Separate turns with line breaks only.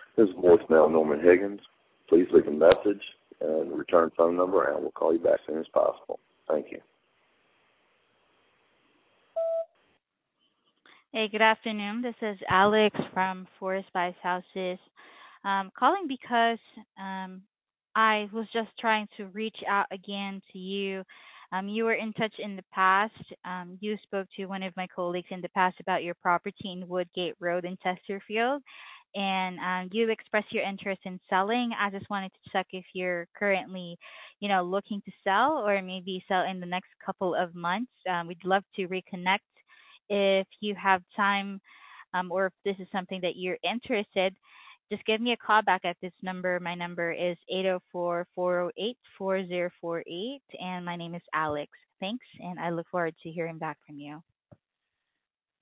This is voicemail Norman Higgins. Please leave a message and return phone number, and we'll call you back as soon as possible. Thank you.
Hey, good afternoon. This is Alex from Forest Spice Houses. Calling because I was just trying to reach out again to you. You were in touch in the past. You spoke to one of my colleagues in the past about your property in Woodgate Road in Chesterfield, and you expressed your interest in selling. I just wanted to check if you're currently, looking to sell or maybe sell in the next couple of months. We'd love to reconnect if you have time, or if this is something that you're interested. Just give me a call back at this number. My number is 804-408-4048, and my name is Alex. Thanks, and I look forward to hearing back from you.